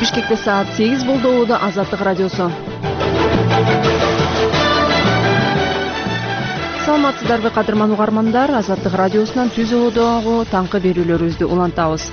Бишкекте саат 8 болду. Ууда Азаттык радиосу. Саламатсыздарбы кадырман угармандар, Азаттык радиосунан түз оодогу таңкы берүүлөрүбүздү улантабыз.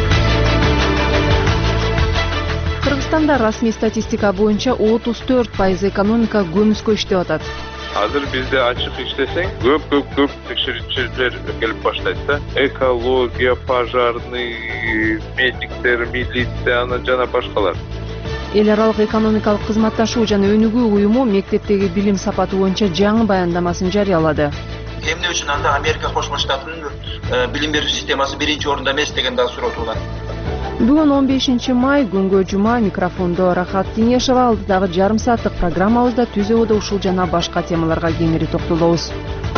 Кыргызстанда расмий статистика боюнча 34% экономика көмүскө иштеп атат. Азыр бизде ачык иштесең, көп текшерүүчүлөр келип баштайт да. Экология, пожарный, медиктер, милиция, жана башкалар. Эл аралык экономикалык кызматташуу жана өнүгүү уюму мектептеги билим сапаты боюнча жаңы баяндамасын жарыялады. Эмне үчүн анда Америка Кошмо Штатынын билим берүү системасы биринчи орунда эмес деген да суроо туулат. Бүгүн 15 май күнгө жума, микрофондо Рахат Тинешова, алдыдагы жарым сааттык программабызда түз оодо ушул жана башка темаларга кеңири токтолобуз.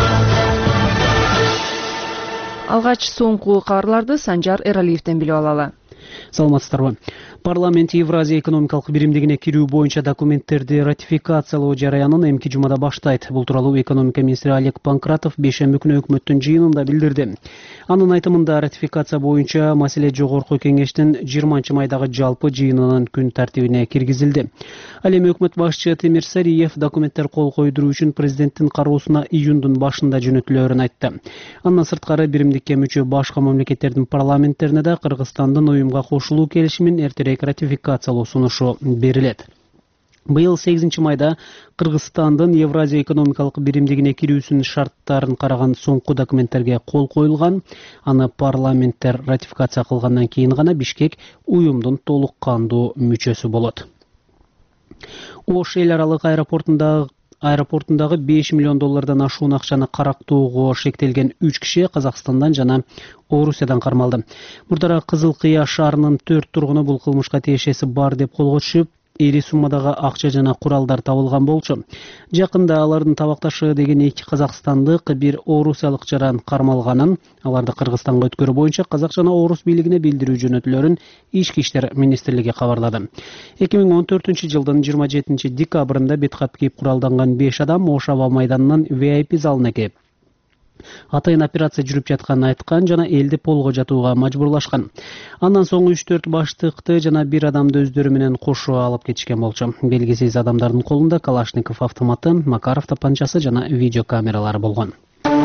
Алгач соңку кабарларды Санжар Эралиевден билип алалы. Саламатсыздарбы. Парламент Евразия экономикалык биримдигине кирүү боюнча документтерди ратификациялоо жараянын эмки жумада баштайт. Бул тууралуу экономика министри Олег Панкратов бейшемби күнү өкмөттүн жыйынында билдирди. Анын айтымында ратификация боюнча маселе жогорку кеңештин 20 майдагы жалпы жыйынынын күн тартибине киргизилди. Ал эми өкмөт башчы Темир Сариев документтер кол койдуруу үчүн президенттин кароосуна июндун башында жөнөтүлөөрүн айтты. Андан сырткары биримдикке мүчө башка мамлекеттердин парламенттерине да Кыргызстандын уюмга кошулуу келишимин эртерээк ратификациялоо сунушу берилет. Быйыл 8 майда Кыргызстандын Евразия экономикалык биримдигине кирүүсүнүн шарттарын караган соңку документтерге кол коюлган. Аны парламенттер ратификация кылгандан кийин гана Бишкек уюмдун толук кандуу мүчөсү болот. Ош эл аралык аэропортундагы 5 миллион доллардан ашуун акчаны карактоого шектелген 3 киши Казакстандан жана Орусиядан кармалды. Мурдара Кызыл Кыя шаарынын 4 тургуну бул кылмышка тиешеси бар деп колго түшүп, ири суммадагы акча жана куралдар табылган болчу. Жакында алардын табакташы деген 2 казакстандык, 1 орусиялык жаран кармалганын, аларды Кыргызстанга өткөрүү боюнча казак жана орус бийлигине билдирүү жөнөтүлөрүн Ички иштер министрлиги кабарлады. 2014 жылдын 27 декабрында беткап кийип куралданган 5 адам Ош аба майданынан VIP залына кирип атайын операция жүрүп жатканын айткан жана элди полго жатууга мажбурлашкан. Андан соң 3-4 баштыкты жана 1 адамды өздөрү менен кошо алып кетишкен болчу. Белгисиз адамдардын колунда Калашников автоматы, Макаров тапанчасы жана видеокамералары болгон.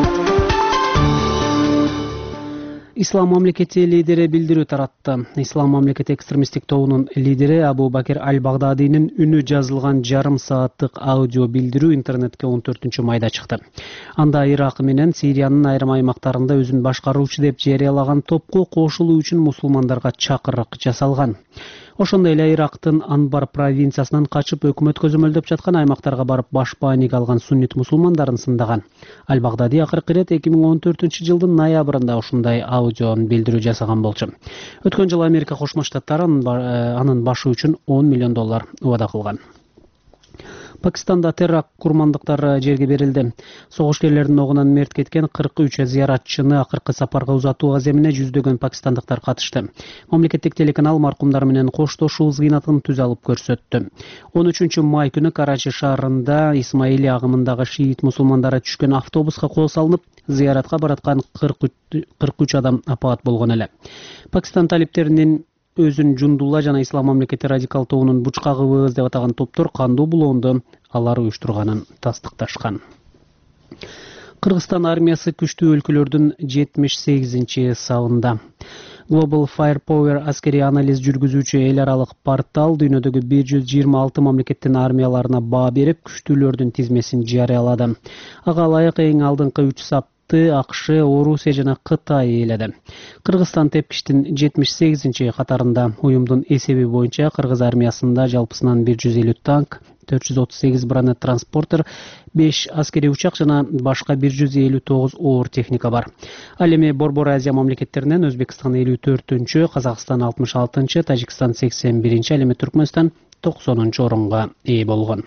Ислам мамлекети лидери билдирүү таратты. Ислам мамлекети экстремисттик тобунун лидери Абу Бакир Аль-Багдадинин үнү жазылган жарым сааттык аудио билдирүү интернетке 14 майда чыкты. Анда Ирак менен Сириянын айрым аймактарында өзүн башкаруучу деп жарыялаган топко кошулуу үчүн мусулмандарга чакырык жасалган. Ошондой эле Ирактын Анбар провинциясынан качып өкмөт көзөмөлдөп жаткан аймактарга барып башпааниг алган суннит мусулмандарын сындаган. Аль-Багдadi акыркы ирет 2014 жылдын ноябрында ушундай аудио билдирүү жасаган болчу. Өткөн жылы Америка Кошмо Штаттары анын башы үчүн 10 миллион доллар убада кылган. Пакистанда терракт курмандыктары жерге берилди. Согушкерлердин огунан мерт кеткен 43 зыяратчыны акыркы сапарга узатуу аземине жүздөгөн пакистандыктар катышты. Мамлекеттик телеканал маркумдар менен коштошуу зыйнатын түз алып көрсөттү. 13 май күнү Карачи шаарында Исмаили агымындагы шиит мусулмандары түшкөн автобуска кол салынып, зыяратка бараткан 43 адам апаат болгон эле. Пакистан талиптеринин өзүн Жундулла жана Ислам мамлекети радикал тобунун бучкагыбыз деп атаган топтор кандуу булоонду алар уюштурганын тастыкташкан. Кыргызстан армиясы күчтүү өлкөлөрдүн 78-сабында. Global Firepower аскери анализ жүргүзүүчү эл аралык портал дүйнөдөгү 126 мамлекеттин армияларына баа берип, күчтүүлөрдүн тизмесин жарыялады. Ага ылайык эң алдыңкы 3 сап АКШ, Орусия жана Кытай ээледи. Кыргызстан тепкичтин 78 катарында. Уюмдун эсеби боюнча Кыргыз армиясында жалпысынан 150 танк, 438 бронет транспортер, 5 аскери учак жана башка 159 оор техника бар. Ал эми Борбор Азия мамлекеттеринен Өзбекстан 54-чү, Казакстан 66-чы, Тажикстан 81-чи, ал эми Түркмөнстан 90-чу орунга ээ болгон.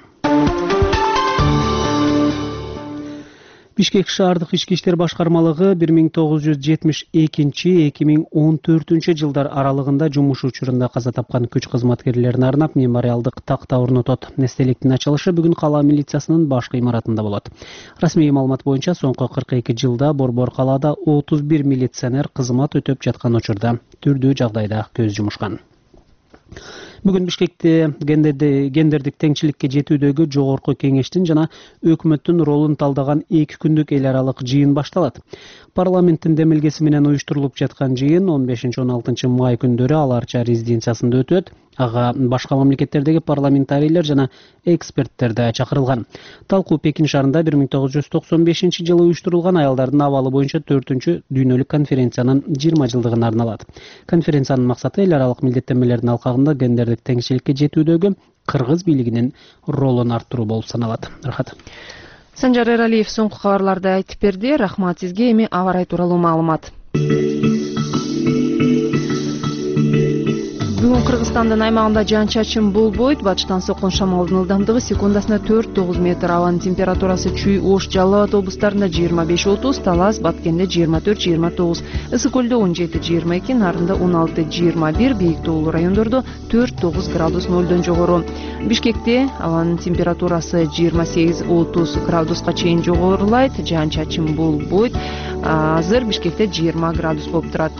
Бишкек шаардык ички иштер башкармалыгы 1972-2014 жылдар аралыгында жумуш учурунда каза тапкан күч кызматкерлерине арнап мемориалдык такта орнотот. Эстеликтин ачылышы бүгүн кала милициясынын башкы имаратында болот. Расмий маалымат боюнча соңку 42 жылда Борбор калаада 31 милиционер кызмат өтөп жаткан учурда түрдүү жагдайда көз жумушкан. Бүгүн Бишкекте гендердик теңчиликке жетүүдөгү жогорку кеңештин жана өкмөттүн ролун талдаган 2 күндүк эл аралык жыйын башталат. Парламенттин демилгеси менен уюштурулуп жаткан жыйын 15-16 май күндөрү Ала Арча резиденциясында өтөт. Ага башка мамлекеттердеги парламентарийлер жана эксперттер да чакырылган. Талкуу Пекин шаарында 1995-жылы уюштурулган аялдардын абалы боюнча 4-чү дүйнөлүк конференциянын 20 жылдыгына арналат. Конференциянын максаты эл аралык милдеттенмелердин алкагында гендердик теңчиликке жетүүдөгү кыргыз бийлигинин ролун арттыруу болуп саналат. Рахат. Санжар Эралиев соңку кабарларды айтып берди. Рахмат сизге. Эми аба ырайы тууралуу маалымат. Бүгүн Кыргызстандын аймагында жаан-чачын болбойт. Батыштан соккон шамалдын ылдамдыгы секундасына 4-9 метр. Абанын температурасы Чүй, Ош, Жалал Абад облустарында 25-30, Талас, Баткенде 24-29, Ысык көлдө 17-22, Нарында 16-21, бийик тоолуу райондордо 4-9 градус нөлдөн жогору. Бишкекте абанын температурасы 28-30 градуска чейин жогорулайт. Жаан-чачын болбойт. Азыр Бишкекте 20 градус болуп турат.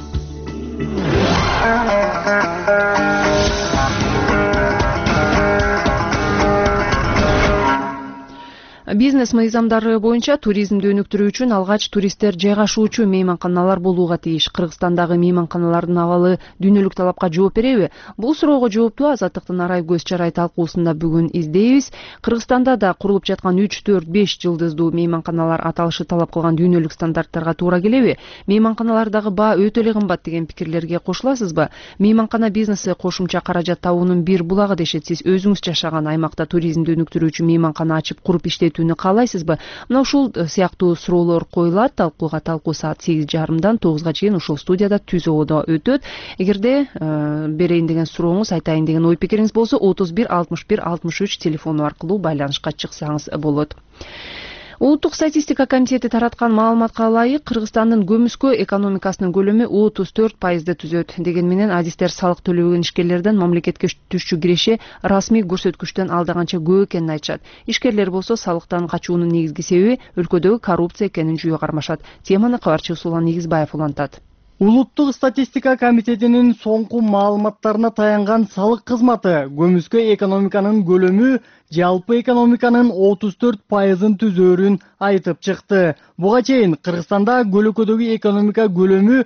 Бизнес мыйзамдары боюнча туризмди өнүктүрүү үчүн алгач туристтер жайгашуучу мейманканалар болууга тийиш. Кыргызстандагы мейманканалардын абалы дүйнөлүк талапка жооп береби? Бул суроого жоопту Азаттыктын арай көз чарай талкуусунда бүгүн издейбиз. Кыргызстанда да курулуп жаткан 3-4-5 жылдыздуу мейманканалар аталышы талап кылган дүйнөлүк стандарттарга туура келеби? Мейманканалардагы баа өтө эле кымбат деген пикирлерге кошуласызбы? Мейманкана бизнеси кошумча каражат табуунун бир булагы дешет. Сиз өзүңүз жашаган аймакта туризмди өнүктүрүү үчүн мейманкана ачып куруп иштетүүнү каалайсызбы? Мына ушул сыяктуу суроолор коюлат. Талкуу саат 8:30 9-га чейин ушул студияда Түз Ободо өтөт. Эгерде берейин деген сурооңуз, айтайын деген ой пикириңиз болсо 31 61 63 телефону аркылуу байланышка чыксаңыз болот. Улуттук статистика комитети тараткан маалыматка ылайык, Кыргызстандын көмүскө экономикасынын көлөмү 34% түзөт. Деген менен адистер салык төлөбөгөн ишкерлерден мамлекетке түшчү киреше расмий көрсөткүчтөн алдаганча көп экенин айтышат. Ишкерлер болсо салыктан качуунун негизги себеби өлкөдөгү коррупция экенин жүйө кармашат. Теманы кабарчы Усулан Нигизбаев улантат. Улуттук статистика комитетинин соңку маалыматтарына таянган салык кызматы көмүскө экономиканын көлөмү жалпы экономиканын 34%-ын түзөөрүн айтып чыкты. Буга чейин Кыргызстанда көлөкөдөгү экономика көлөмү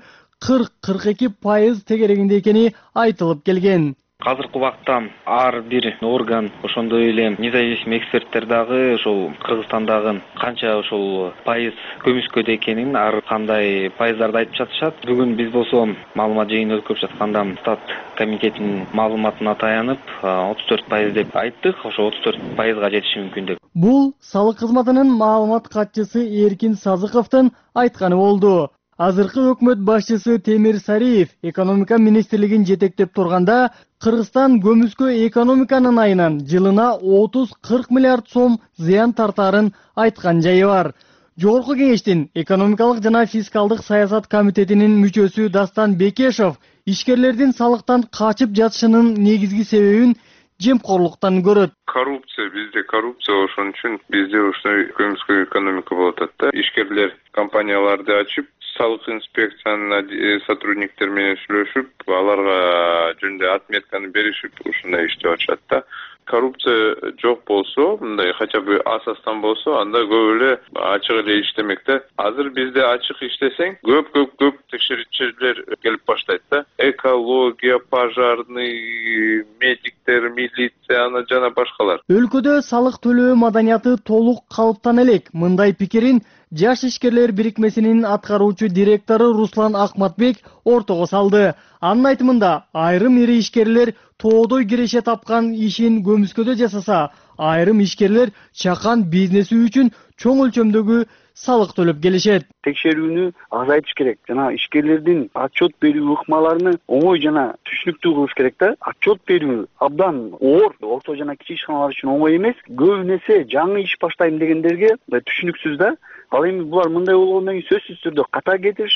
40-42% тегерегинде экени айтылып келген. Азыркы убакта ар бир орган, ошондой эле независимый эксперттер дагы ошол Кыргызстандагы канча ошол пайыз көмүскөдө экенин, ар кандай пайыздарды айтып жатышат. Бүгүн биз болсо маалымат жыйыны өткөрүп жатканда стат комитетинин маалыматына таянып 34% деп айттык. Ошо 34%га жетиши мүмкүн деп. Бул салык кызматынын маалымат катчысы Эркин Сазыковдун айтканы болду. Азыркы өкмөт башчысы Темир Сариев экономика министрлигин жетектеп турганда Кыргызстан көмүскө экономиканын айынан жылына 30-40 миллиард сом зыян тартарын айткан жайы бар. Жогорку кеңештин экономикалык жана фискалдык саясат комитетинин мүчөсү Дастан Бекешов ишкерлердин салыктан качып жатышынын негизги себебин жемкорлуктан көрөт. Бизде коррупция, ошон үчүн бизде ушундай көмүскө экономика болуп атат да. Ишкерлер компанияларды ачып, салык инспекциянын сотрудниктер менен сүйлөшүп, аларга жөнүндө отметканы беришип, ушундай иштеп атышат да. Коррупция жок болсо, мындай хотя бы асастан болсо, анда көп эле ачык эле иштемек да. Азыр бизде ачык иштесең, көп текшерүүчүлөр келип баштайт да. Экология, пожарный, медиктер, милиция, жана башкалар. Өлкөдө салык төлөө маданияты толук калыптан элек. Мындай пикирин Жаш ишкерлер бирикмесинин аткаруучу директору Руслан Акматбек ортого салды. Анын айтымында айрым ири ишкерлер тоодой киреше тапкан ишин көмүскөдө жасаса, айрым ишкерлер чакан бизнеси үчүн чоң өлчөмдөгү салык төлөп келишет. Текшерүүнү азайтыш керек. Жана ишкерлердин отчет берүү ыкмаларını оңой жана түшүнүктүү кылыш керек да. Отчет берүү абдан оор, орто жана кичи ишканалар үчүн оңой эмес. Көбүнесе жаңы иш баштайм дегендерге түшүнүксүз да. Ал эми булар мындай болгондон кийин сөзсүз түрдө ката кетиришет.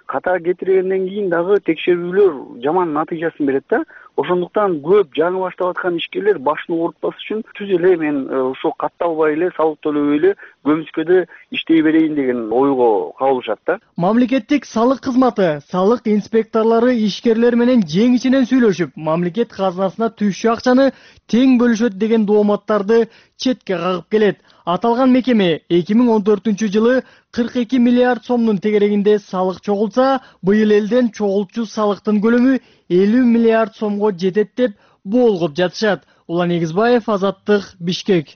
ката кетиргенден кийин дагы текшерүүлөр жаман натыйжасын берет да. Ошондуктан көп жаңы баштап аткан ишкерлер башын оорутпас үчүн түз эле мен ушул катталбай эле салык төлөбөй эле көмүскөдө иштей берейин деген ойго кабылышат да. Мамлекеттик салык кызматы салык инспекторлору ишкерлер менен жең ичинен сүйлөшүп, мамлекет казынасына түшчү акчаны тең бөлүшөт деген дооматтарды четке кагып келет. Аталган мекеме 2014-жылы 42 миллиард сомдун тегерегинде салык чогулса, быйыл элден чогулчу салыктын көлөмү 50 миллиард сомго жетет деп болгоп жатышат. Улан Эгизбаев, Азаттык, Бишкек.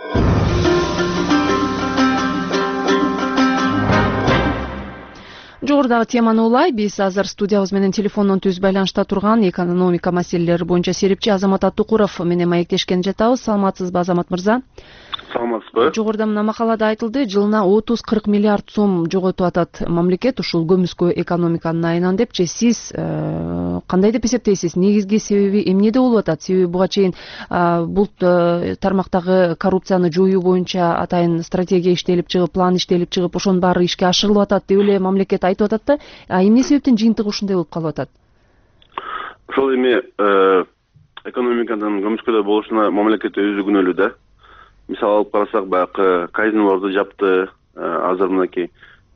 Жогорудагы теманы улай, биз азыр студиябыз менен телефондон түз байланышта турган экономика маселелери боюнча серепчи Азамат Аттукуров менен маектешкен жатабыз. Саламатсызбы, Азамат мырза? Саламатсызбы. Жогоруда мына макалада айтылды, жылына 30-40 миллиард сом жоготуп атат мамлекет ушул көмүскө экономиканын айынан депчи. Сиз кандай деп эсептейсиз? Негизги себеби эмнеде болуп атат? Себеби буга чейин бул тармактагы коррупцияны жоюу боюнча атайын стратегия иштелип чыгып, план иштелип чыгып, ошонун баары ишке ашырылып атат деп эле мамлекет айтып атат да. Эмне себептен жыйынтыгы ушундай болуп калып атат? Ошол эми экономиканын көмүскөдө болушуна мамлекет өзү күнөөлүү да. Мисалы алып карасак, баягы казинолорду жапты, азыр мынакей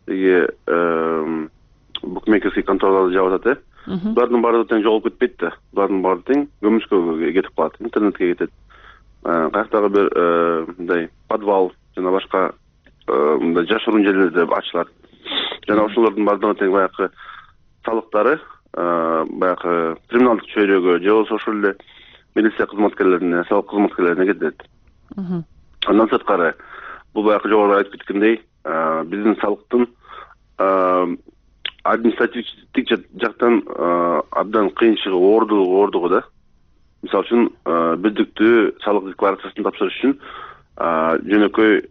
букмекерский контораларды жаап атат. Булардын баары тең жоголуп кетпейт да. Булардын баары тең көмүскөгө кетип калат, интернетке кетет. Каяктагы бир мындай подвал жана башка мындай жашыруун жерлерде ачылат. Жана ошолордун баардыгы тең баягы салыктары баягы криминалдык чөйрөгө же болбосо ошол эле милиция кызматкерлерине, салык кызматкерлерине кетет. Андан сырткары бул баягы жогоруда айтып кеткендей, биздин салыктын административдик жактан абдан кыйын чыгып оордугу да. Мисалы үчүн бирдиктүү салык декларациясын тапшырыш үчүн жөнөкөй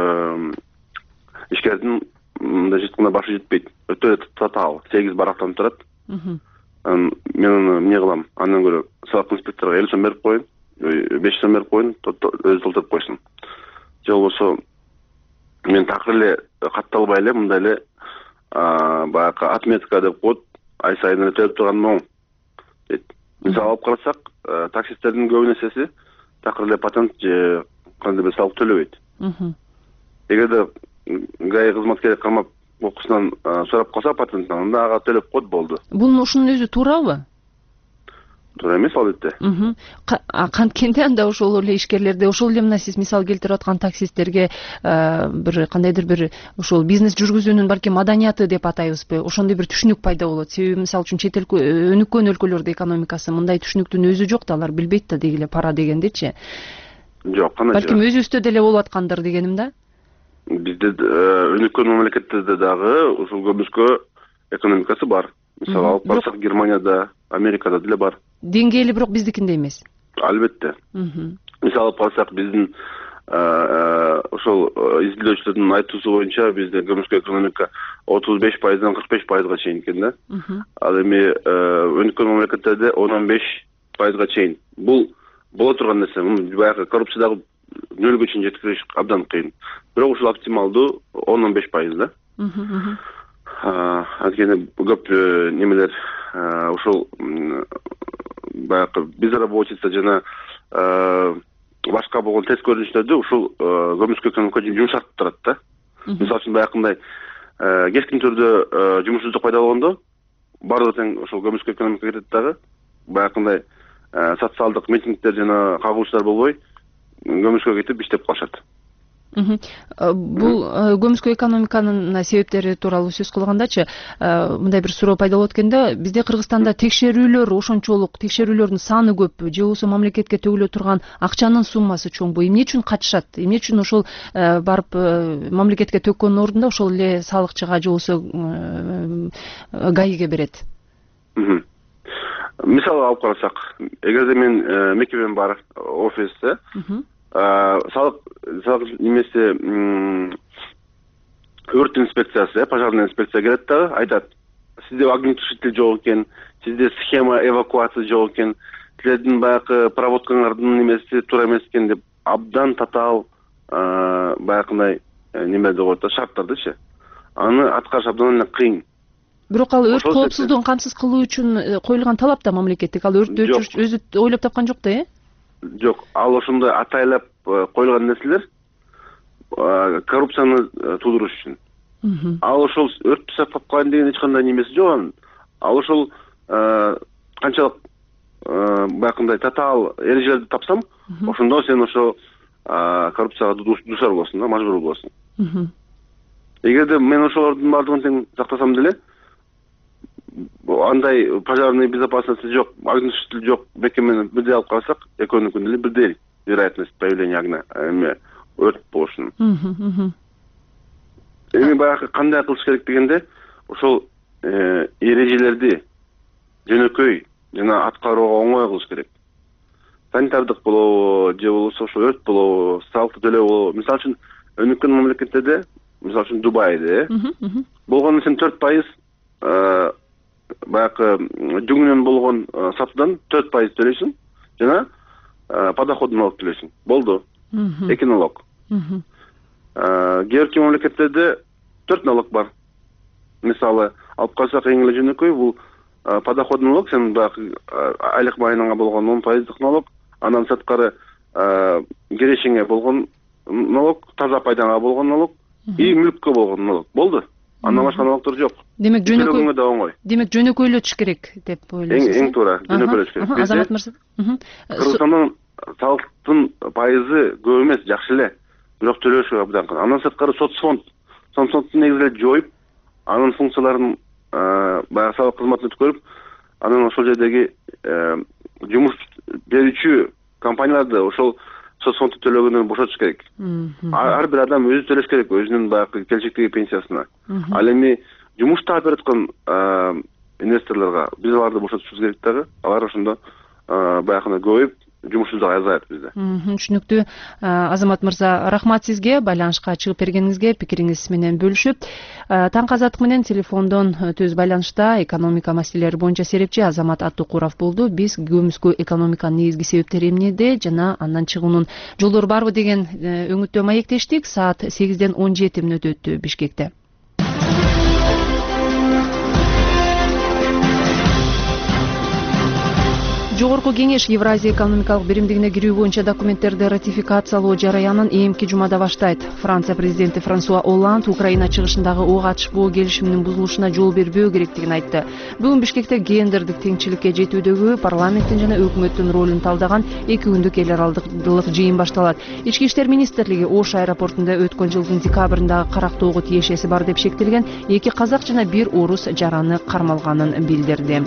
ишкердин мындай жеткенде башы жетпейт. Өтө эле татаал 8 барактан турат. Мен эмне кылам? Андан көрө салык инспекторго 50 сом берип коеюн, 5 сом берип коеюн, өзү толтуруп койсун. Же болбосо мен такыр эле катталбай эле мындай эле баягы отметка деп коет, ай сайын эле төлөп турганым оң дейт. Мисалы алып карасак, таксисттердин көп нерсеси такыр эле патент же кандай бир салык төлөбөйт. Эгерде ГАИ кызматкери кармап окуусунан сурап калса патенттен, анда ага төлөп коет, болду. Бул ушунун өзү туурабы? Туура эмес албетте. Канткенде анда ошол эле ишкерлерде, ошол эле мына сиз мисал келтирип аткан таксисттерге бир кандайдыр бир ошол бизнес жүргүзүүнүн балким маданияты деп атайбызбы, ошондой бир түшүнүк пайда болот. Себеби мисалы үчүн чет эл өнүккөн өлкөлөрдө экономикасы мындай түшүнүктүн өзү жок да, алар билбейт да деги эле пара дегендичи. Жок, кандай жок. Балким өзүбүздө деле болуп аткандыр дегеним да. Бизде өнүккөн мамлекеттерде дагы ушул көмүскө экономикасы бар. Мисалы алып карасак, Германияда, Америкада деле бар. Деңгээли бирок биздикиндей эмес. Албетте. Мисалы алып карасак, биздин ошол изилдөөчүлөрдүн айтуусу боюнча бизде көмүскө экономика 35%дан 45%га чейин экен да. Ал эми өнүккөн мамлекеттерде 10-15%га чейин. Бул боло турган нерсе. Баягы коррупциядагы нөлгө чейин жеткириш абдан кыйын. Бирок ушул оптималдуу 10-15% да. Анткени көп немелер ушул баягы безработица жана башка болгон терс көрүнүштөрдү ушул көмүскө экономика жумшартып турат да. Мисалы үчүн баягындай кескин түрдө жумушсуздук пайда болгондо баардыгы тең ошол көмүскө экономика кетет дагы. Баягындай социалдык митингдер жана кагылыштар болбой көмүскө кетип иштеп калышат. Бул көмүскө экономиканын себептери тууралуу сөз кылгандачы, мындай бир суроо пайда болот экен да. Бизде Кыргызстанда текшерүүлөр ошончолук, текшерүүлөрдүн саны көп, же болбосо мамлекетке төгүлө турган акчанын суммасы чоңбу? Эмне үчүн катышат? Эмне үчүн ошол барып мамлекетке төккөндүн ордунда ошол эле салыкчыга же болбосо ГАИге берет? Мисалы алып карасак, эгерде мен мекемем бар, офисте салык немесе өрт инспекциясы, пожарный инспекция келет да, айтат, сизде огнетушитель жок экен, сизде схема эвакуация жок экен, силердин баягы проводкаңардын немеси туура эмес экен деп абдан татаал баягындай неме деп коет да, шарттардычы. Аны аткарыш абдан эле кыйын. Бирок ал өрт коопсуздугун камсыз кылуу үчүн коюлган талап да мамлекеттик, ал өрттү өчүрүш өзү ойлоп тапкан жок да, Жок, ал ошондой атайлап коюлган нерселер коррупцияны туудуруш үчүн. Ал ошол өрттү сактап калайын деген эч кандай немеси жок анын. Ал ошол канчалык баягындай татаал эрежелерди тапсам, ошондо сен ошо коррупцияга дуушар болосуң да, мажбур болосуң. Эгерде мен ошолордун баардыгын тең сактасам деле, андай пожарный безопасности жок, огнетушитель жок бекемени бирдей алып карасак, экөөнүкүн деле бирдей вероятность появления огня, өрт болушунун. Эми баягы кандай кылыш керек дегенде, ошол эрежелерди жөнөкөй жана аткарууга оңой кылыш керек. Санитардык болобу, же болбосо ошо өрт болобу, салыкты төлөө болобу. Мисалы үчүн өнүккөн мамлекеттерде, мисалы үчүн Дубайда, болгону сен 4% баягы жүгүнөн болгон сатуудан 4% төлөйсүң жана подоходный налог төлөйсүң. Болду. 2 налог. Кээ бир мамлекеттерде 4 налог бар. Мисалы, алып карасак эң эле жөнөкөй бул подоходный налог, сен баягы айлык майынаңа болгон 10% налог, андан сырткары керешиңе болгон налог, таза пайдаңа болгон налог и мүлккө болгон налог. Болду. Андан башка налогдор жок. Демек жөнөкөйлөтүш керек деп ойлойсуз. Эң туура, жөнөкөйлөтүш керек. Азамат мырза. Кыргызстандын салыктын пайызы көп эмес, жакшы эле. Бирок төлөшү абдан кыйын. Андан сырткары соцфондду негизинен жоюп, анын функцияларын баягы салык кызматын өткөрүп, анан ошол жердеги жумуш берүүчү компанияларды ошол соцфондду төлөгөндөн бошотуш керек. Ар бир адам өзү төлөш керек, өзүнүн баягы келечектеги пенсиясына. Ал эми жумушта берип аткан инвесторлорго биз аларды бошотушубуз керек дагы. Алар ошондо баягы көбөйүп, жумушубуз азайат бизде. Түшүнүктүү. Азамат мырза, рахмат сизге байланышка чыгып бергениңизге, пикириңиз менен бөлүшүп. Таңкы азаттык менен телефондон түз байланышта экономика маселелери боюнча серепчи Азамат Аттукуров болду. Биз көмүскө экономиканын негизги себептери эмнеде жана андан чыгуунун жолдору барбы деген өңүттөө маектештик. Саат 8-ден 17 мүнөт өттү Бишкекте. Жогорку кеңеш Евразия экономикалык биримдигине кирүү боюнча документтерди ратификациялоо жараянын эмки жумада баштайт. Франция президенти Франсуа Олланд Украина чыгышындагы ок атышпоо келишиминин бузулушуна жол бербөө керектигин айтты. Бүгүн Бишкекте гендердик теңчиликке жетүүдөгү парламенттин жана өкмөттүн ролун талдаган 2 күндүк эл аралык жыйын башталат. Ички иштер министрлиги Ош аэропортунда өткөн жылдын декабрындагы карактоого тиешеси бар деп шектелген 2 казак жана 1 орус жараны кармалганын билдирди.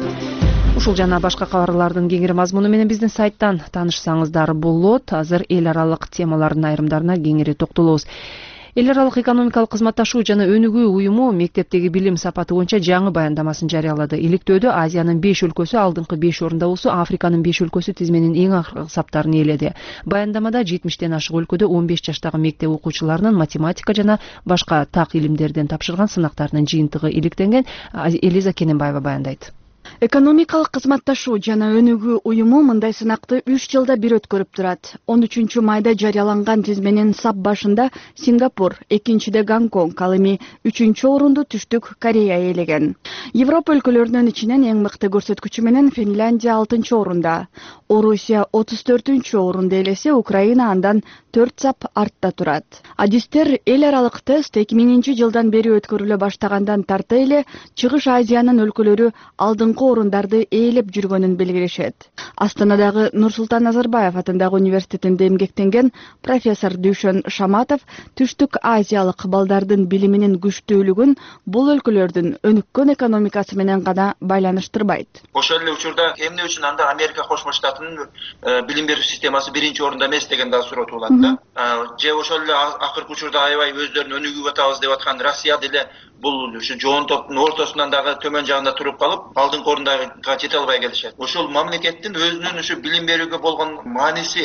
Ушул жана башка кабарлардын кеңири мазмуну менен биздин сайттан таанышсаңыздар болот. Азыр эл аралык темалардын айрымдарына кеңири токтолобуз. Эл аралык экономикалык кызматташуу жана өнүгүү уюму мектептеги билим сапаты боюнча жаңы баяндамасын жарыялады. Иликтөөдө Азиянын 5 өлкөсү алдыңкы 5 орунда болсо, Африканын 5 өлкөсү тизменин эң акыркы саптарын ээледи. Баяндамада 70ден ашык өлкөдө 15 жаштагы мектеп окуучуларынын математика жана башка так илимдерден тапшырган сынактарынын жыйынтыгы иликтенген. Элиза Кененбаева баяндайт. Экономикалык кызматташуу жана өнүгүү уюму мындай сынакты 3 жылда бир өткөрүп турат. 13 майда жарыяланган тизменин сап башында Сингапур, 2-де Гонконг, ал эми 3-орунду Түштүк Корея ээлеген. Европа өлкөлөрүнүн ичинен эң мыкты көрсөткүчү менен Финляндия 6-орунда. Орусия 34-орунду ээлесе, Украина андан 4 сап артта турат. Адистер эл аралык тест 2000 жылдан бери өткөрүлө баштагандан тарта эле Чыгыш Азиянын өлкөлөрү алдыңкы орундарды ээлеп жүргөнүн белгилешет. Астанадагы Нурсултан Назарбаев атындагы университетинде эмгектенген профессор Дүйшөн Шаматов Түштүк Азиялык балдардын билиминин күчтүүлүгүн бул өлкөлөрдүн өнүккөн экономикасы менен гана байланыштырбайт. Ошол эле учурда эмне үчүн анда Америка Кошмо Штатынын билим берүү системасы 1-орунда эмес деген да суроо туулат да. Же ошол эле акыркы учурда аябай өздөрүн өнүгүп атабыз деп аткан Россия деле бул ушу жоон топтун ортосунан дагы төмөн жагында туруп калып, алдыңкы орундага жете албай келишет. Ошол мамлекеттин өзүнүн ушу билим берүүгө болгон мааниси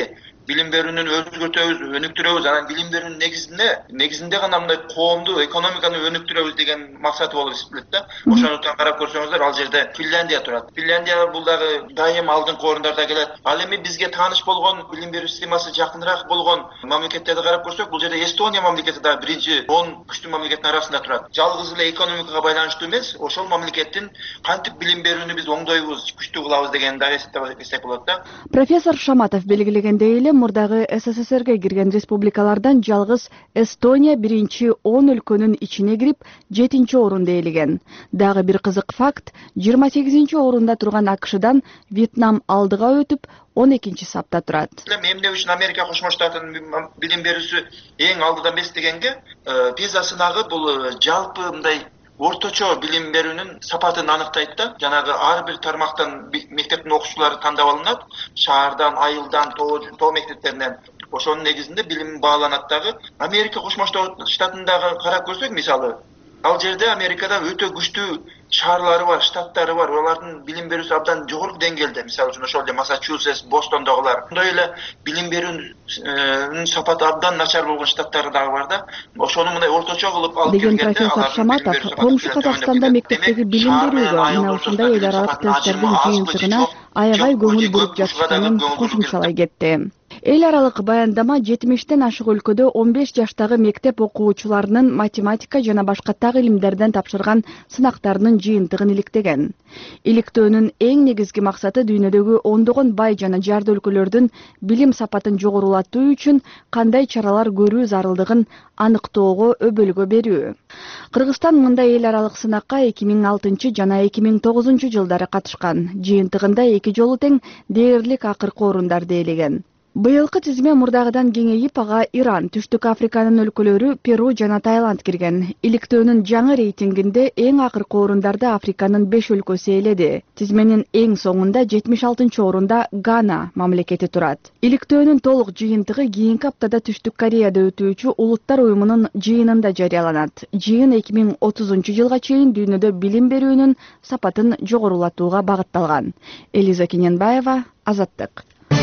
билим берүүнү өзгөртөбүз, өнүктүрөбүз. Анан билим берүүнүн негизинде гана мындай коомду, экономиканы өнүктүрөбүз деген максаты болуп эсептелет да. Ошондуктан карап көрсөңүздөр, ал жерде Финляндия турат. Финляндия бул дагы дайым алдыңкы орундарда келет. Ал эми бизге тааныш болгон, билим берүү системасы жакыныраак болгон мамлекеттерди карап көрсөк, бул жерде Эстония мамлекети да биринчи 10 күчтүү мамлекеттин арасында турат. Жалгыз эле экономикага байланыштуу эмес, ошол мамлекеттин кантип билим берүүнү биз оңдойбуз, күчтүү кылабыз деген дагы эсептесек болот да. Профессор Шаматов белгилегендей эле, мурдагы СССРге кирген республикалардан жалгыз Эстония биринчи 10 өлкөнүн ичине кирип, 7-орунду ээлеген. Дагы бир кызык факт, 28-орунда турган АКШдан Вьетнам алдыга өтүп, 12-сапта турат. Эмне үчүн Америка Кошмо Штаттарынын билим берүүсү эң алдыда эмес дегенге, PISA сынагы бул жалпы мындай орточо билим берүүнүн сапатын аныктайт да. Жанагы ар бир тармактан мектептин окуучулары тандап алынат, шаардан, айылдан, тоо мектептеринен. Ошонун негизинде билим бааланат дагы. Америка Кошмо Штатындагы карап көрсөк, мисалы, ал жерде Америкада өтө күчтүү шаарлары бар, штаттары бар. Алардын билим берүүсү абдан жогорку деңгээлде. Мисалы үчүн ошол эле Массачусетс, Бостондогулар. Ошондой эле билим берүүнүн сапаты абдан начар болгон штаттары дагы бар да. Ошону мындай орточо кылып алып келгенде, деген профессор Шаматов коңшу Казакстанда мектептеги билим берүүгө мына ушундай эл аралык тесттердин жыйынтыгына аябай көңүл буруп жатышканын кошумчалай кетти. Эл аралык баяндама 70-тен ашык өлкөдө 15 жаштагы мектеп окуучуларынын математика жана башка так илимдерден тапшырган сынактарынын жыйынтыгын иликтеген. Иликтөөнүн эң негизги максаты дүйнөдөгү ондогон бай жана жарды өлкөлөрдүн билим сапатын жогорулатуу үчүн кандай чаралар көрүү зарылдыгын аныктоого өбөлгө берүү. Кыргызстан мындай эл аралык сынакка 2006 жана 2009 жылдары катышкан. Жыйынтыгында 2 жолу тең дээрлик акыркы орундарды ээлеген. Быйылкы тизме мурдагыдан кеңейип, ага Иран, Түштүк Африканын өлкөлөрү, Перу жана Таиланд кирген. Иликтөөнүн жаңы рейтингинде эң акыркы орундарды Африканын 5 өлкөсү ээледи. Тизменин эң соңунда 76-орунда Гана мамлекети турат. Иликтөөнүн толук жыйынтыгы кийинки аптада Түштүк Кореяда өтүүчү Улуттар уюмунун жыйынында жарыяланат. Жыйын 2030 жылга чейин дүйнөдө билим берүүнүн сапатын жогорулатууга багытталган. Элиза Кененбаева, Азаттык.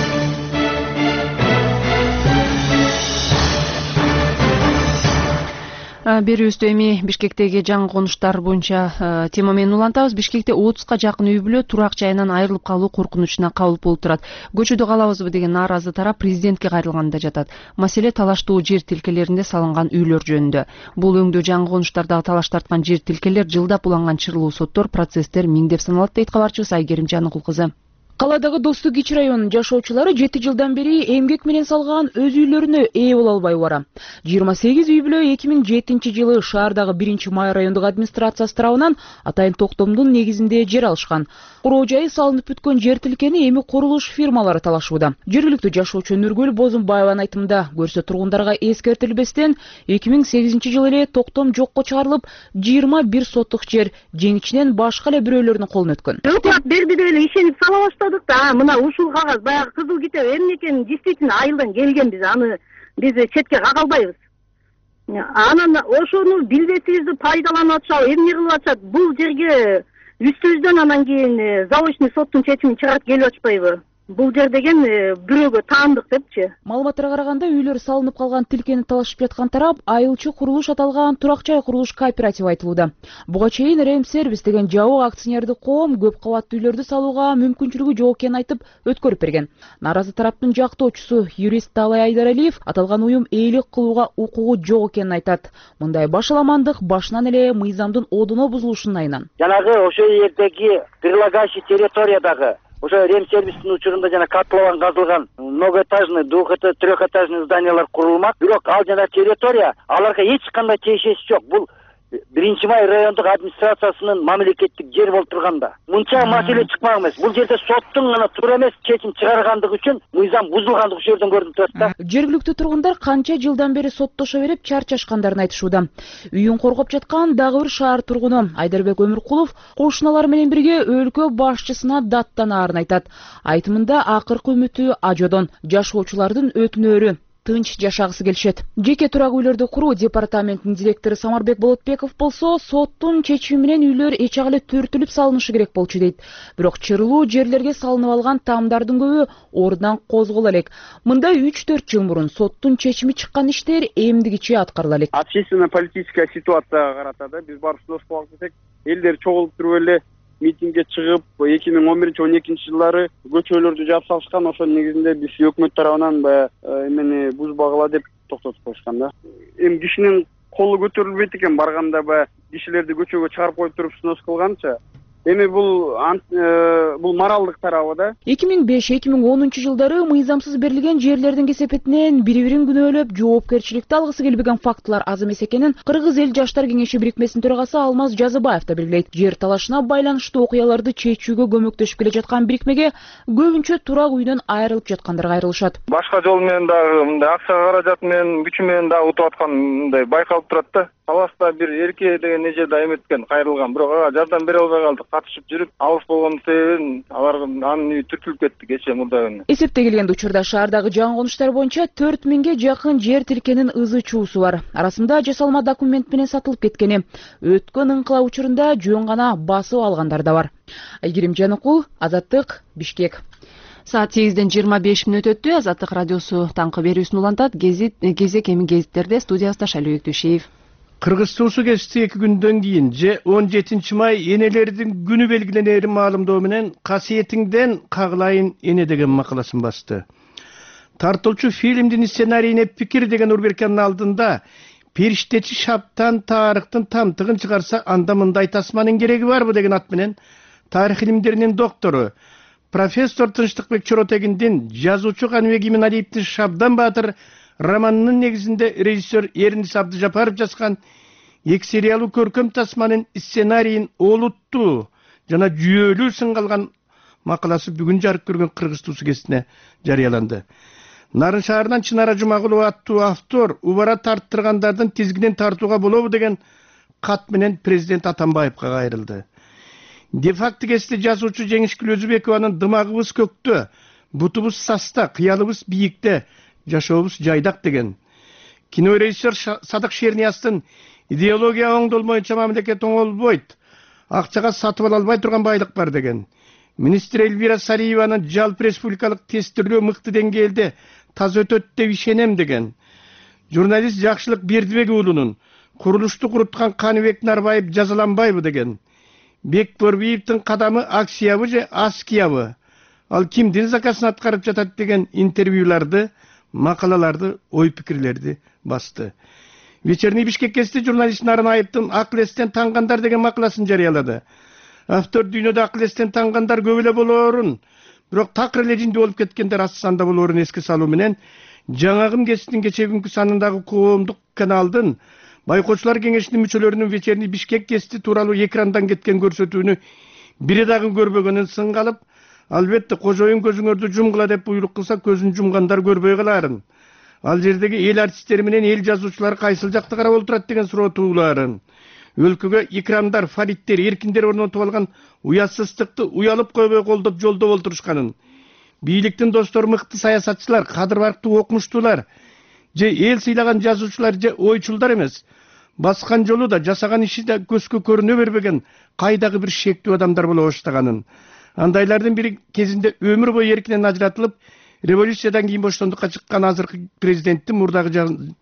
Берүүбүздү эми Бишкектеги жаңы конуштар боюнча тема менен улантабыз. Бишкекте 30га жакын үй бүлө турак жайынан айрылып калуу коркунучуна кабыл болуп турат. Көчөдө калабызбы деген нааразы тарап президентке кайрылганда жатат. Маселе талаштуу жер тилкелеринде салынган үйлөр жөнүндө. Бул өңдө жаңы конуштардагы талаш тарткан жер тилкелер жылдап уланган чырлуу соттор, процесстер миңдеп саналат дейт кабарчыбыз Айгерим Жаныкул кызы. Каладагы Достук Ич районунун жашоочулары 7 жылдан бери эмгек менен салган өз үйлөрүнө ээ боло албай бара. 28 үй бүлө 2007 жылы шаардагы 1-Май райондук администрациясы тарабынан атайын токтомдун негизинде жер алышкан. Куроо жайы салынып бүткөн жер тилкени эми курулуш фирмалары талашууда. Жергиликтүү жашоочу Нургүл Бозумбаеванын айтымында, көрсө тургундарга эскертилбестен 2008 жылы эле токтом жокко чыгарылып, 21 соттук жер жеңичинен башка эле бирөөлөрдүн колуна өткөн. Өкмөт берди эле ишенип сала баштадык да, мына ушул кагаз баягы кызыл китеп эмне экенин действительно айылдан келгенбиз, аны биз четке кага албайбыз. Анан ошону билбесибизди пайдаланып атышат, эмне кылып атышат? Бул жерге үстүбүздөн анан кийин заочный соттун чечимин чыгарып келип атышпайбы? Бул жер деген бирөөгө таандык депчи. Маалыматтарга караганда, үйлөр салынып калган тилкени талашып жаткан тарап айылчы курулуш аталган турак жай курулуш кооперативи айтылууда. Буга чейин Ремсервис деген жабык акционердик коом көп кабаттуу үйлөрдү салууга мүмкүнчүлүгү жок экенин айтып өткөрүп берген. Наразы тараптын жактоочусу юрист Талай Айдаралиев аталган уюм ээлик кылууга укугу жок экенин айтат. Мындай башаламандык башынан эле мыйзамдын одуно бузулушунун айынан. Жанагы ошо жердеги прилагающий территориядагы ошо Ремсервистин учурунда жана котлован казылган многоэтажный, трехэтажный зданиялар курулмак. Бирок ал жана территория аларга эч кандай тиешеси жок. Бул 1-Май райондук администрациясынын мамлекеттик жер болуп турганда. Мынча маселе чыкмак эмес. Бул жерде соттун гана туура эмес чечим чыгаргандыгы үчүн мыйзам бузулгандыгы ушул жерден көрүнүп турат да. Жергиликтүү тургундар канча жылдан бери соттошо берип чарчашкандарын айтышууда. Үйүн коргоп жаткан дагы бир шаар тургуну Айдарбек Өмүркулов кошуналары менен бирге өлкө башчысына даттанаарын айтат. Айтымында акыркы үмүтү ажодон, жашоочулардын өтүнөрү тынч жашагысы келишет. Жеке турак үйлөрдү куруу департаментинин директору Самарбек Болотбеков болсо, соттун чечими менен үйлөр эч агы төртүлүп салынышы керек болчу дейт. Бирок чырлуу жерлерге салынып алган таамдардын көбү ордунан козголо элек. Мында 3-4 жыл мурун соттун чечими чыккан иштер эмдигиче аткарыла элек. Общественно-политическая ситуацияга карата да биз барып сүйлөшүп калдык десек, элдер чогулуп туруп эле митингге чыгып 2011-12 жылдары көчөлөрдү жаап салышкан. Ошонун негизинде биз өкмөт тарабынан эмени бузбагыла деп токтотуп коюшкан да. Эми кишинин колу көтөрүлбөйт экен, барганда кишилерди көчөгө чыгарып коюп туруп снос кылганча. Эми бул моралдык тарабы да. 2005-2010 жылдары мыйзамсыз берилген жерлердин кесепетинен бири-бирин күнөөлөп жоопкерчиликти алгысы келбеген фактылар аз эмес экенин Кыргыз эл жаштар кеңеши бирикмесинин төрагасы Алмаз Жазыбаев да белгилейт. Жер талашына байланыштуу окуяларды чечүүгө көмөктөшүп келе жаткан бирикмеге көбүнчө турак үйдөн айрылып жаткандар кайрылышат. Башка жол менен дагы мындай акча каражат менен, күч менен дагы утуп аткан мындай байкалып турат да. Таласта бир эрке деген эже дайым эткен кайрылган, бирок ага жардам бере албай калдык. Катышып жүрүп, алыс болгон себебин алар анын үйү түртүлүп кетти кечээ мурда күнү. Эсептегилген учурда шаардагы жаңы конуштар боюнча 4000ге жакын жер тилкенин ызы чуусу бар. Арасында жасалма документ менен сатылып кеткени, өткөн ыңкылаа учурунда жөн гана басып алгандар да бар. Айгерим Жаныкул, Азаттык, Бишкек. Саат 8-ден 25 мүнөт өттү. Азаттык радиосу таңкы берүүсүн улантат. Кезек эми гезиттерде, студиясында Шалыбек Төшеев. Кыргыз суусу кечти 2 күндөн кийин 17 май энелердин күнү белгиленерин маалымдоо менен касиетиңден кагылайын эне деген макаласын басты. Тартылчу фильмдин сценарийине пикир деген рубриканын алдында периштечи шаптан тарыхтын тамтыгын чыгарса анда мындай тасманын кереги барбы деген ат менен тарых илимдеринин доктору профессор Тынчтыкбек Чоротегиндин жазуучу Каныбек Иманалиевдин Шабдан Баатыр романынын негизинде режиссер Эрнис Абдыжапаров жазган 2 сериялуу көркөм тасманын сценарийин олуттуу жана жүйөлүү сынгалган макаласы бүгүн жарык көргөн Кыргыз туусу гезитине жарыяланды. Нарын шаарынан Чынара Жумагулова аттуу автор убара тарттыргандардын тизгинин тартууга болобу деген кат менен президент Атамбаевга кайрылды. Де-факто кесте жазуучу Жеңишкүл Өзүбекованын дымагыбыз көктө, бутубуз саста, кыялыбыз бийикте, жашообуз жайдак деген. Кинорежиссер Садык Шерниястын идеология оңдолмойча мамлекет оңолбойт, акчага сатып ала албай турган байлык бар деген. Министр Эльвира Сариеванын жалпы республикалык тестирлөө мыкты деңгээлде таза өтөт деп ишенем деген. Журналист Жакшылык Бердибек уулунун курулушту куруткан Каныбек Нарбаев жазаланбайбы деген. Бек Борбиевдин кадамы акциябы же аскиябы? Ал кимдин заказын аткарып жатат деген интервьюларды, макалаларды, ой пикирлерди басты. Вечерний Бишкек кести журналист Нарын Айыптын акыл эстен таңгандар деген макаласын жарыялады. Автор дүйнөдө акыл эстен таңгандар көп эле болоорун, бирок такыр эле жинди болуп кеткендер аз санда болоорун эске салуу менен жаңагым кесиптин кечээ күнкү санындагы коомдук каналдын Байкоочулар кеңешинин мүчөлөрүнүн вечерний Бишкек кести тууралуу экрандан кеткен көрсөтүүнү бири дагы көрбөгөнүн сынгалып, албетте кожоюн көзүңөрдү жумгула деп буйрук кылса көзүн жумгандар көрбөй калаарын. Ал жердеги эл артисттери менен эл жазуучулары кайсыл жакта карап отурат деген суроо туулаарын. Өлкөгө экрандар, фариттер, эркиндер орнотуп алган уятсыздыкты уялып койбой колдоп жолдоп олтурушканын. Бийликтин достору мыкты саясатчылар, кадыр-барктуу окумуштуулар же эл сыйлаган жазуучулар же ойчулдар эмес. Баскан жолу да жасаган иши да көзгө көрүнө бербеген кайдагы бир шектүү адамдар боло баштаганын. Андайлардын бири кезинде өмүр бою эркинен ажыратылып, революциядан кийин боштондукка чыккан азыркы президенттин мурдагы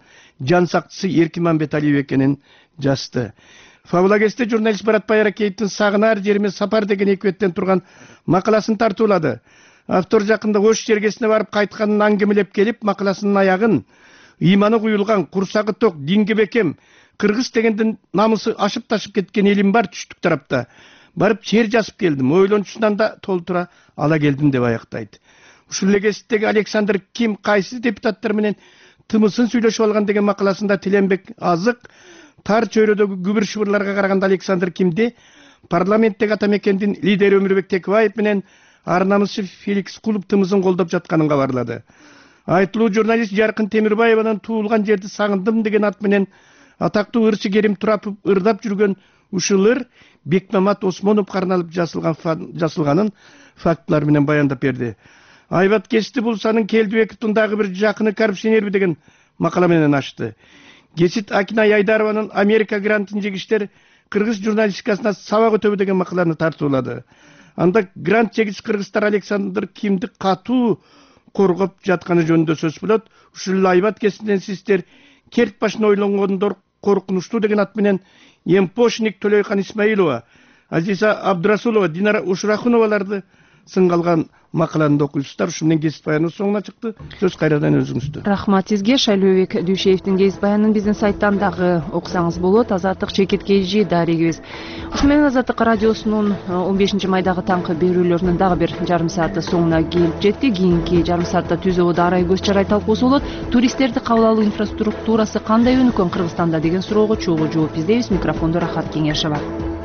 жан сактысы Эркин Мамбеталиев экенин жазды. Фабулагесте журналист Баратбай Аракеевдин Сагынаар жериме сапар деген 2 беттен турган макаласын тартуулады. Автор жакында Ош жергесине барып кайтканын аңгемелеп келип, макаласынын аягын ыйманы куюлган, курсагы ток, динге бекем, кыргыз дегендин намысы ашып ташып кеткен элим бар түштүк тарапта. Барып жер жазып келдим, ойлончусунан да толтура ала келдим деп аяктайт. Ушул эле кездеги Александр Ким кайсы депутаттар менен тымысын сүйлөшүп алган деген макаласында Тиленбек Азык тар чөйрөдөгү күбүр шыбырларга караганда Александр Кимди парламенттеги ата мекендин лидери Өмүрбек Текебаев менен арнамызчы Феликс Кулуп тымызын колдоп жатканын кабарлады. Айтылуу журналист Жаркын Темирбаеванын туулган жерди сагындым деген ат менен атактуу ырчы Керим Турапов ырдап жүргөн ушул ыр Бекмамат Осмонов карналып жасылганын фактылар менен баяндап берди. Айбат Кести Булсанын Келдибековдун дагы бир жакыны коррупционерби деген макала менен ачты. Гесит Акинай Айдарованын Америка грантын жегиштер кыргыз журналистикасына сабак өтөбү деген макаланы тартуулады. Анда грант жегич кыргыздар Александр Кимди катуу коргоп жатканы жөнүндө сөз болот. Ушул Айбат Кестиден сиздер керт башына ойлонгондор коркунучтуу деген ат менен Емпошник Төлөйкан Исмаилова, Азиза Абдурасулова, Динара Ушрахуноваларды сынга алган макаланы окуйсуздар. Ушу менен кесип баяныбыз соңуна чыкты. Сөз кайрадан өзүңүздө. Рахмат сизге. Шайлообек Дүйшеевдин кесип баянын биздин сайттан дагы окусаңыз болот. Азаттык Чекет Кежи дарегибиз. Ушу менен Азаттык радиосунун 15-майдагы таңкы берүүлөрүнүн дагы бир жарым сааты соңуна келип жетти. Кийинки жарым саатта Түз абада арай көз чарай талкуусу болот. Туристтерди кабыл алуу инфраструктурасы кандай өнүккөн Кыргызстанда деген суроого чогуу жооп издейбиз. Микрофондо Рахат Кеңешова.